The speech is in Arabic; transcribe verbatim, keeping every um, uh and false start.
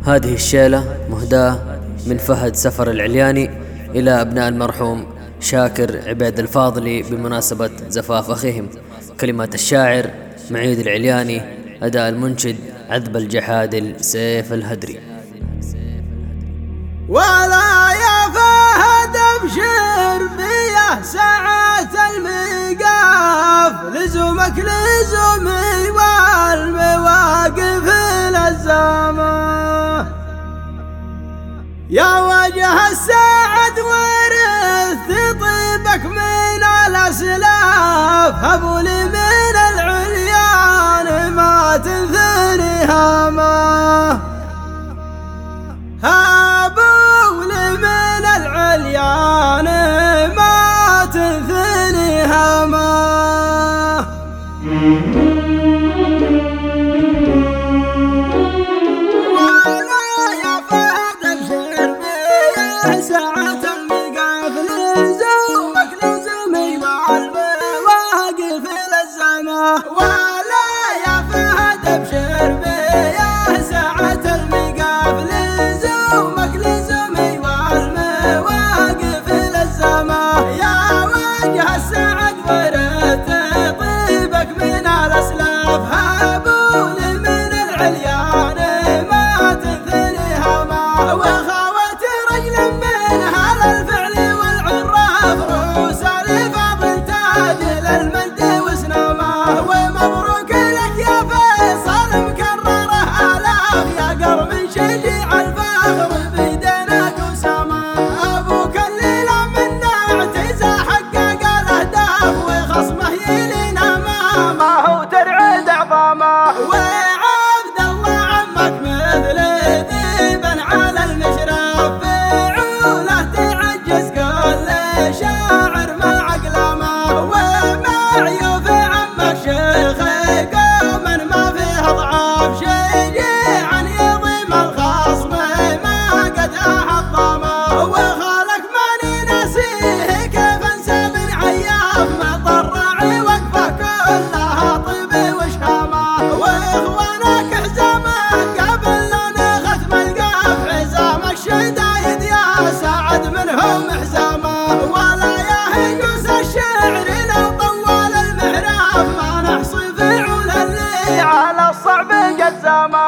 هذه الشيلة مهداة من فهد سفر العلياني إلى أبناء المرحوم شاكر عبيد الفاضلي بمناسبة زفاف أخيهم. كلمات الشاعر معيد العلياني، أداء المنشد عذب الجحادل سيف الهدري. ولا يا فهد ابشر بيه ساعة الميقاف، لزومك لزومي والمواقف لزامه. يا وجه السعد ورثت طيبك من الأسلاف، هبوا لي من العليان ما تنثني هامه. هبوا لي من العليان ما تنثني هامه. ولا يا فهد ابشر بيه ساعة الميقاف، لزومك لزومي والمواقف لزامه. ولا يا فهد ابشر بيه ساعة الميقاف، لزومك لزومي والمواقف لزامه. يا وجه السعد ورثت طيبك من الأسلاف، هبوا لي من العليان ما تنثني هامه. وخاوت رجل من هذا الفعل والعراف، رؤوس الفاضل تاج للمجد وسنامه. ومبروك لك يا فيصل مكرره آلاف، يا قرب شجيع الفخر بيدنا قسامه. أبوك الليلة من اعتزى حقق الأهداف، وخصمه يلين أمامه وترعد عظامه. وعبد الله عمك مثل ذيب على المشرف، فعوله تعجز كل شاعر مع أقلامه. ومعيوف عمك شيخ قوم ما فيه ضعاف، شجيعا يضيم الخصم ما قد أحطمه. وخالك ماني ناسيه كيف انسى بن عياف، مطرعي وقفه كلها طيب وشهامه. واخوانك حزامك قبل لنا ختم القاف، حزام الشدايد يا سعد منهم حزامه. ولا يا هجوس الشعر لو طول المهراف، ما نحصي فعول اللي على الصعب قد زامه.